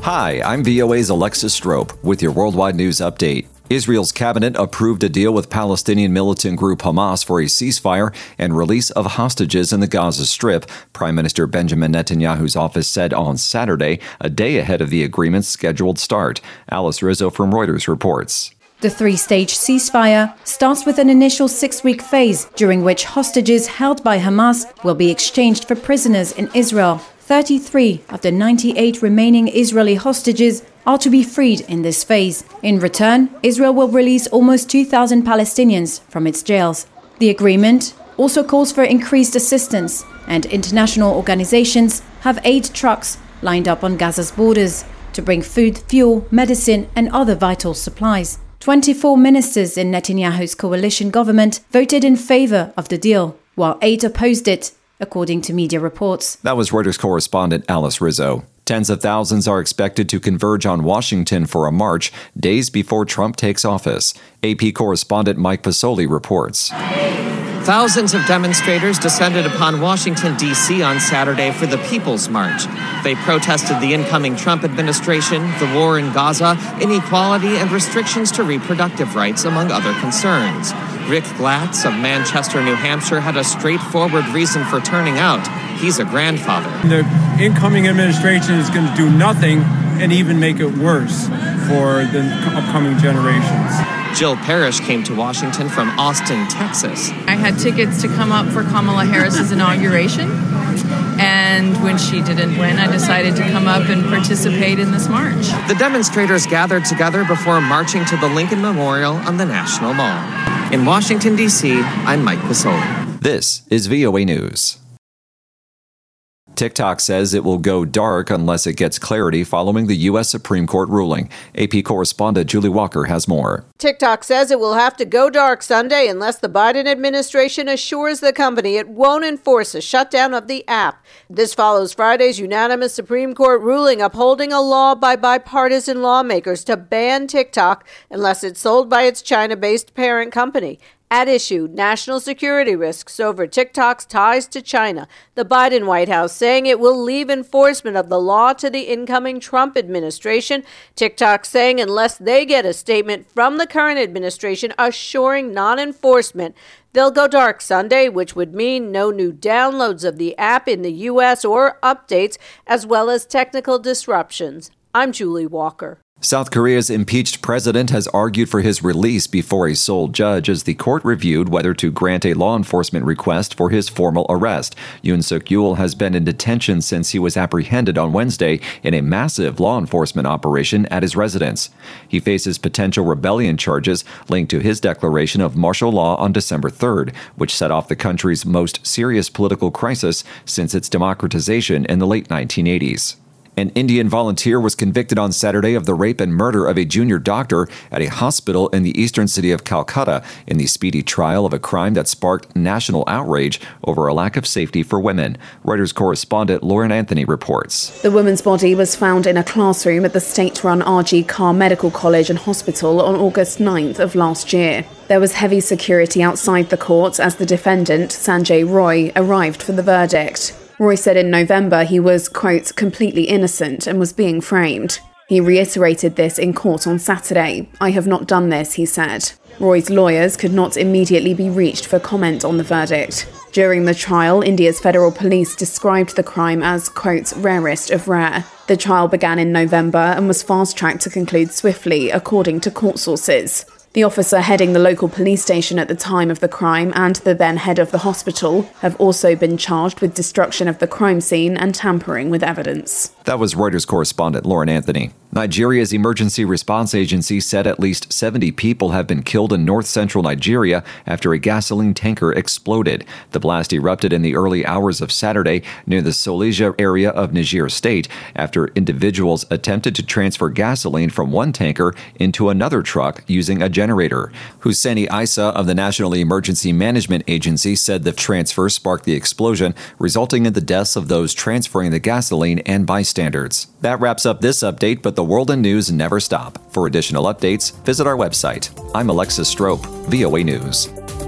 Hi, I'm VOA's Alexis Strope with your worldwide news update. Israel's cabinet approved a deal with Palestinian militant group Hamas for a ceasefire and release of hostages in the Gaza Strip, Prime Minister Benjamin Netanyahu's office said on Saturday, a day ahead of the agreement's scheduled start. Alice Rizzo from Reuters reports. The three-stage ceasefire starts with an initial 6-week phase, during which hostages held by Hamas will be exchanged for prisoners in Israel. 33 of the 98 remaining Israeli hostages are to be freed in this phase. In return, Israel will release almost 2,000 Palestinians from its jails. The agreement also calls for increased assistance, and international organizations have aid trucks lined up on Gaza's borders to bring food, fuel, medicine, and other vital supplies. 24 ministers in Netanyahu's coalition government voted in favor of the deal, while 8 opposed it, according to media reports. That was Reuters correspondent Alice Rizzo. Tens of thousands are expected to converge on Washington for a march days before Trump takes office. AP correspondent Mike Pasoli reports. Thousands of demonstrators descended upon Washington, D.C. on Saturday for the People's March. They protested the incoming Trump administration, the war in Gaza, inequality, and restrictions to reproductive rights, among other concerns. Rick Glatz of Manchester, New Hampshire, had a straightforward reason for turning out. He's a grandfather. The incoming administration is going to do nothing and even make it worse for the upcoming generations. Jill Parrish came to Washington from Austin, Texas. I had tickets to come up for Kamala Harris's inauguration, and when she didn't win, I decided to come up and participate in this march. The demonstrators gathered together before marching to the Lincoln Memorial on the National Mall. In Washington, D.C., I'm Mike Pasoli. This is VOA News. TikTok says it will go dark unless it gets clarity following the U.S. Supreme Court ruling. AP correspondent Julie Walker has more. TikTok says it will have to go dark Sunday unless the Biden administration assures the company it won't enforce a shutdown of the app. This follows Friday's unanimous Supreme Court ruling upholding a law by bipartisan lawmakers to ban TikTok unless it's sold by its China-based parent company. At issue, national security risks over TikTok's ties to China. The Biden White House saying it will leave enforcement of the law to the incoming Trump administration. TikTok saying unless they get a statement from the current administration assuring non-enforcement, they'll go dark Sunday, which would mean no new downloads of the app in the U.S. or updates, as well as technical disruptions. I'm Julie Walker. South Korea's impeached president has argued for his release before a Seoul judge as the court reviewed whether to grant a law enforcement request for his formal arrest. Yoon Suk-yeol has been in detention since he was apprehended on Wednesday in a massive law enforcement operation at his residence. He faces potential rebellion charges linked to his declaration of martial law on December 3rd, which set off the country's most serious political crisis since its democratization in the late 1980s. An Indian volunteer was convicted on Saturday of the rape and murder of a junior doctor at a hospital in the eastern city of Calcutta in the speedy trial of a crime that sparked national outrage over a lack of safety for women. Reuters correspondent Lauren Anthony reports. The woman's body was found in a classroom at the state-run RG Carr Medical College and Hospital on August 9th of last year. There was heavy security outside the court as the defendant, Sanjay Roy, arrived for the verdict. Roy said in November he was, quote, completely innocent and was being framed. He reiterated this in court on Saturday. I have not done this, he said. Roy's lawyers could not immediately be reached for comment on the verdict. During the trial, India's federal police described the crime as, quote, rarest of rare. The trial began in November and was fast-tracked to conclude swiftly, according to court sources. The officer heading the local police station at the time of the crime and the then head of the hospital have also been charged with destruction of the crime scene and tampering with evidence. That was Reuters correspondent Lauren Anthony. Nigeria's emergency response agency said at least 70 people have been killed in north-central Nigeria after a gasoline tanker exploded. The blast erupted in the early hours of Saturday near the Solija area of Niger State after individuals attempted to transfer gasoline from one tanker into another truck using a generator. Hussaini Isa of the National Emergency Management Agency said the transfer sparked the explosion, resulting in the deaths of those transferring the gasoline and bystanders. That wraps up this update, but the world and news never stop. For additional updates, visit our website. I'm Alexis Strope, VOA News.